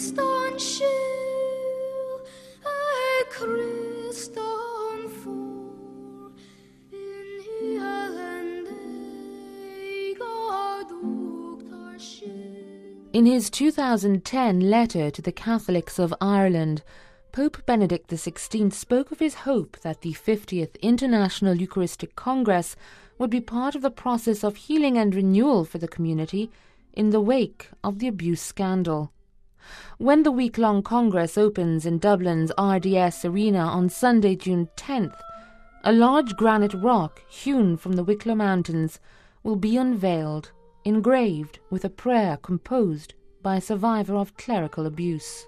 In his 2010 letter to the Catholics of Ireland, Pope Benedict XVI spoke of his hope that the 50th International Eucharistic Congress would be part of the process of healing and renewal for the community in the wake of the abuse scandal. When the week-long Congress opens in Dublin's RDS Arena on Sunday, June 10th, a large granite rock hewn from the Wicklow Mountains will be unveiled, engraved with a prayer composed by a survivor of clerical abuse.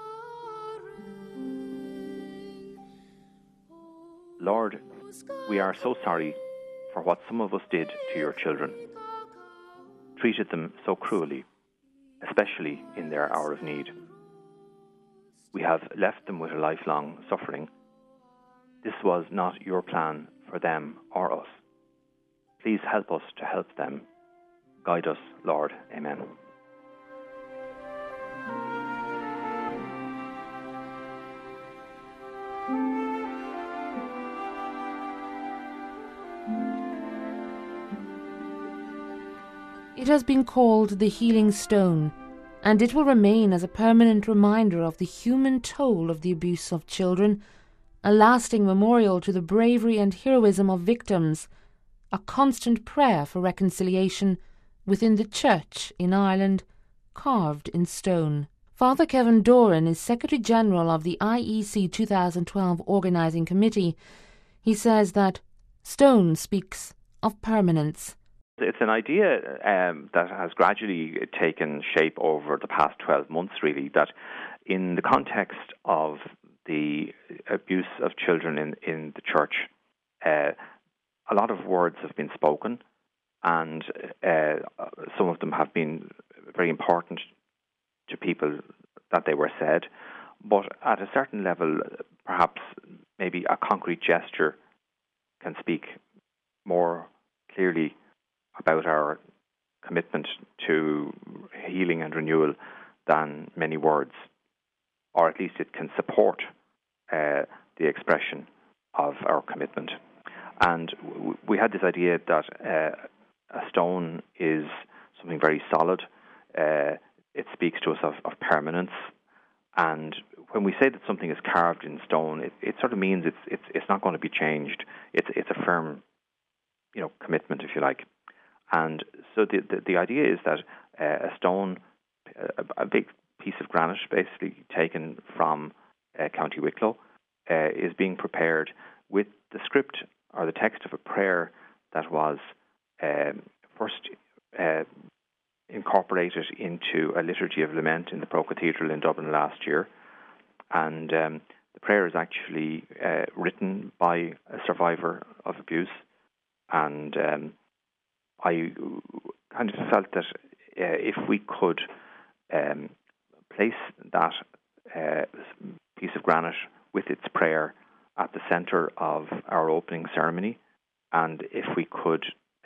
Lord, we are so sorry for what some of us did to your children, treated them so cruelly, especially in their hour of need. We have left them with a lifelong suffering. This was not your plan for them or us. Please help us to help them. Guide us, Lord. Amen. It has been called the Healing Stone, and it will remain as a permanent reminder of the human toll of the abuse of children, a lasting memorial to the bravery and heroism of victims, a constant prayer for reconciliation within the Church in Ireland, carved in stone. Father Kevin Doran is Secretary-General of the IEC 2012 Organising Committee. He says that stone speaks of permanence. It's an idea that has gradually taken shape over the past 12 months, really, that in the context of the abuse of children in the Church, a lot of words have been spoken, and some of them have been very important to people that they were said. But at a certain level, perhaps maybe a concrete gesture can speak more clearly about our commitment to healing and renewal than many words, or at least it can support the expression of our commitment. And we had this idea that a stone is something very solid. It speaks to us of permanence. And when we say that something is carved in stone, it sort of means it's not going to be changed. It's a firm, commitment, if you like. And so the idea is that a stone, a big piece of granite, basically taken from County Wicklow, is being prepared with the script or the text of a prayer that was first incorporated into a liturgy of lament in the Pro Cathedral in Dublin last year. And the prayer is actually written by a survivor of abuse. And I kind of felt that if we could place that piece of granite with its prayer at the centre of our opening ceremony, and if we could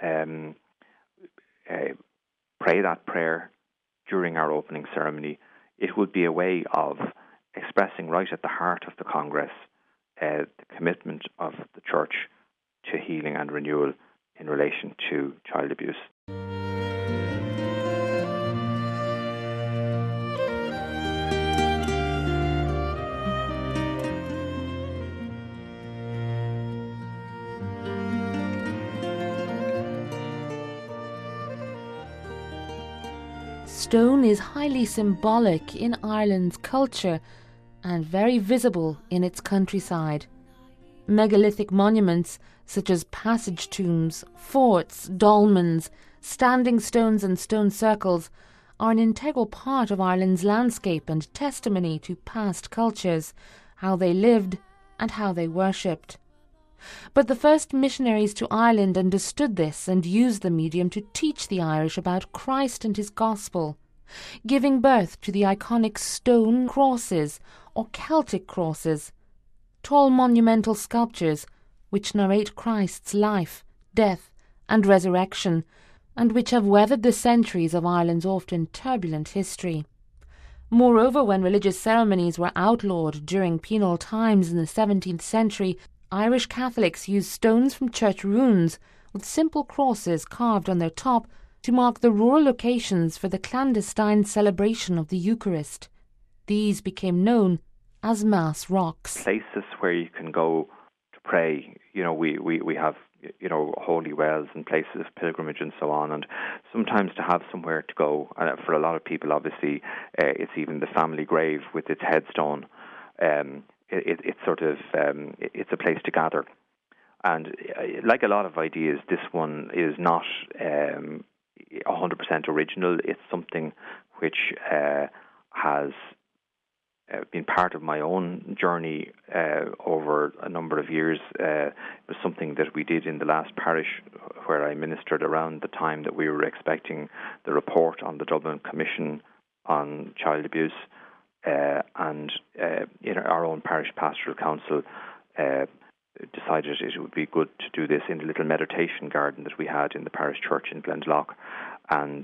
pray that prayer during our opening ceremony, it would be a way of expressing right at the heart of the Congress the commitment of the Church to healing and renewal in relation to child abuse. Stone is highly symbolic in Ireland's culture and very visible in its countryside. Megalithic monuments such as passage tombs, forts, dolmens, standing stones and stone circles are an integral part of Ireland's landscape and testimony to past cultures, how they lived and how they worshipped. But the first missionaries to Ireland understood this and used the medium to teach the Irish about Christ and his gospel, giving birth to the iconic stone crosses or Celtic crosses, tall monumental sculptures which narrate Christ's life, death and resurrection, and which have weathered the centuries of Ireland's often turbulent history. Moreover, when religious ceremonies were outlawed during penal times in the 17th century, Irish Catholics used stones from church ruins with simple crosses carved on their top to mark the rural locations for the clandestine celebration of the Eucharist. These became known as Mass rocks. Places where you can go to pray. We have, holy wells and places of pilgrimage and so on, and sometimes to have somewhere to go. For a lot of people, obviously, it's even the family grave with its headstone. It's a place to gather. And like a lot of ideas, this one is not 100% original. It's something which has been part of my own journey over a number of years. It was something that we did in the last parish where I ministered around the time that we were expecting the report on the Dublin Commission on Child Abuse. And our own parish pastoral council decided it would be good to do this in a little meditation garden that we had in the parish church in Glendalough. And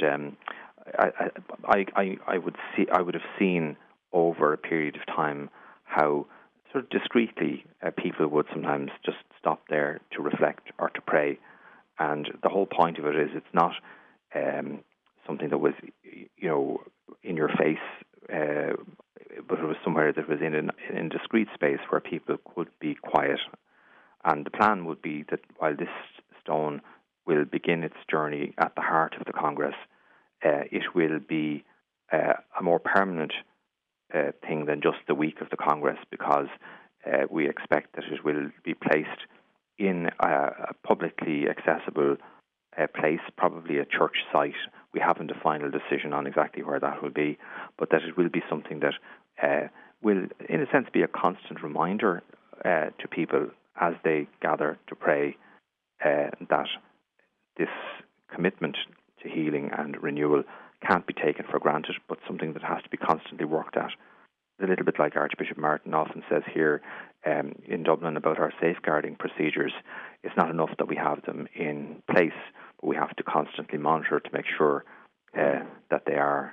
I would have seen over a period of time how sort of discreetly people would sometimes just stop there to reflect or to pray. And the whole point of it is it's not something that was, in your face, but it was somewhere that was in a discreet space where people could be quiet. And the plan would be that while this stone will begin its journey at the heart of the Congress, it will be a more permanent thing than just the week of the Congress, because we expect that it will be placed in a publicly accessible place, probably a church site. We haven't a final decision on exactly where that will be, but that it will be something that will, in a sense, be a constant reminder to people as they gather to pray that this commitment to healing and renewal can't be taken for granted, but something that has to be constantly worked at. A little bit like Archbishop Martin often says here in Dublin about our safeguarding procedures. It's not enough that we have them in place, but we have to constantly monitor to make sure that they are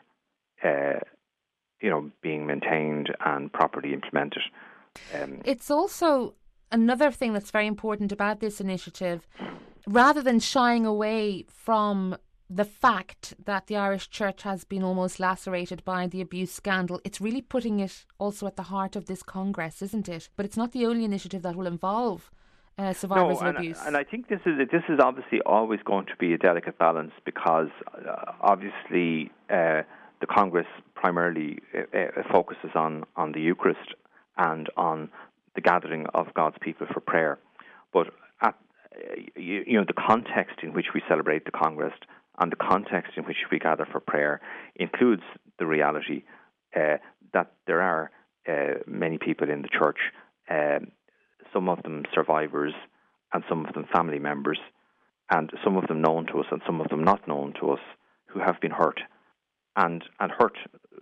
being maintained and properly implemented. It's also another thing that's very important about this initiative, rather than shying away from the fact that the Irish Church has been almost lacerated by the abuse scandal, it's really putting it also at the heart of this Congress, isn't it? But it's not the only initiative that will involve survivors of abuse. And I think this is obviously always going to be a delicate balance, because obviously the Congress primarily focuses on the Eucharist and on the gathering of God's people for prayer. But the context in which we celebrate the Congress and the context in which we gather for prayer includes the reality that there are many people in the church, some of them survivors and some of them family members, and some of them known to us and some of them not known to us, who have been hurt and hurt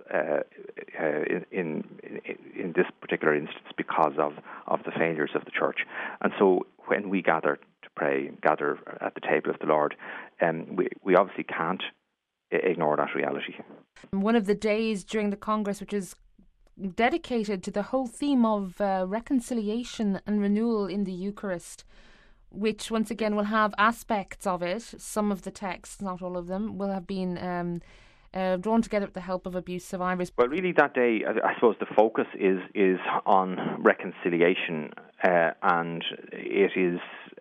in this particular instance because of the failures of the church. And so when we gather to pray, gather at the table of the Lord, we obviously can't ignore that reality. One of the days during the Congress, which is dedicated to the whole theme of reconciliation and renewal in the Eucharist, which once again will have aspects of it. Some of the texts, not all of them, will have been drawn together with the help of abuse survivors. Well, really that day, I suppose the focus is on reconciliation, and it is,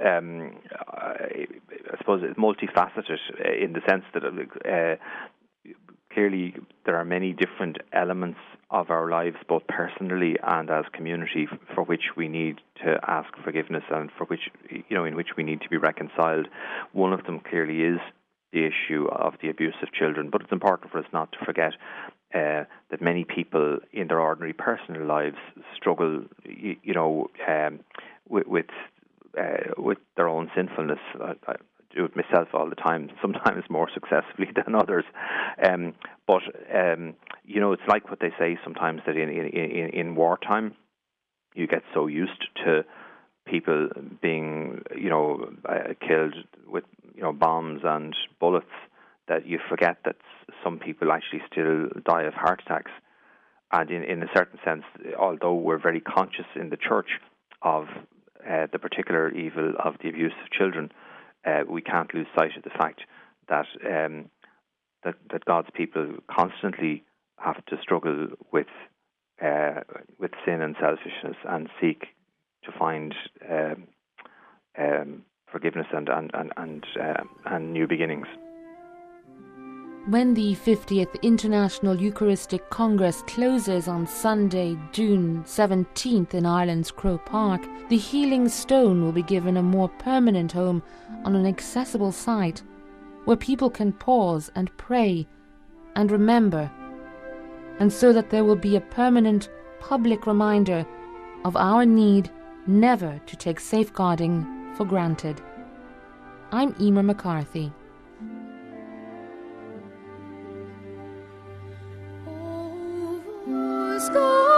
I suppose, it's multifaceted in the sense that clearly there are many different elements of our lives, both personally and as community, for which we need to ask forgiveness and for which, in which we need to be reconciled. One of them clearly is the issue of the abuse of children, but it's important for us not to forget that many people in their ordinary personal lives struggle, with their own sinfulness. I do it myself all the time, sometimes more successfully than others. But it's like what they say sometimes, that in wartime you get so used to people being, killed with, bombs and bullets, that you forget that some people actually still die of heart attacks. And in a certain sense, although we're very conscious in the church of the particular evil of the abuse of children, we can't lose sight of the fact that that God's people constantly have to struggle with sin and selfishness and seek to find forgiveness and new beginnings. When the 50th International Eucharistic Congress closes on Sunday, June 17th in Ireland's Croke Park, the Healing Stone will be given a more permanent home on an accessible site where people can pause and pray and remember, and so that there will be a permanent public reminder of our need never to take safeguarding for granted. I'm Emer McCarthy. Sky